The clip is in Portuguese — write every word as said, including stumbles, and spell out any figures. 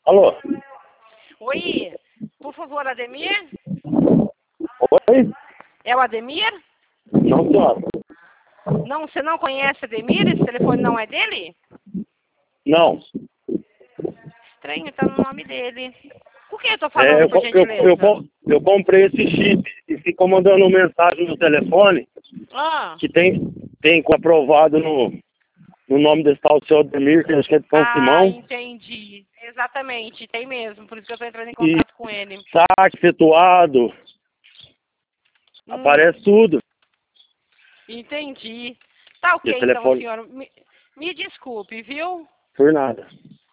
Alô? Oi, por favor, Ademir? Oi? É o Ademir? Não, senhora. Não, você não conhece Ademir? Esse telefone não é dele? Não. Estranho, tá no nome dele. Por que eu tô É, falando, eu, por co- eu, gentileza? eu, com- eu comprei esse chip e ficou mandando mensagem no telefone Ah, que tem, tem aprovado no, no nome desse tal seu Ademir, que acho que é de São ah, Simão, entendi. Exatamente, tem mesmo. Por isso que eu tô entrando em e contato com ele. saque efetuado, Hum, aparece tudo. entendi. Tá E o ok, então, telefone senhor. Me, me desculpe, viu? por nada.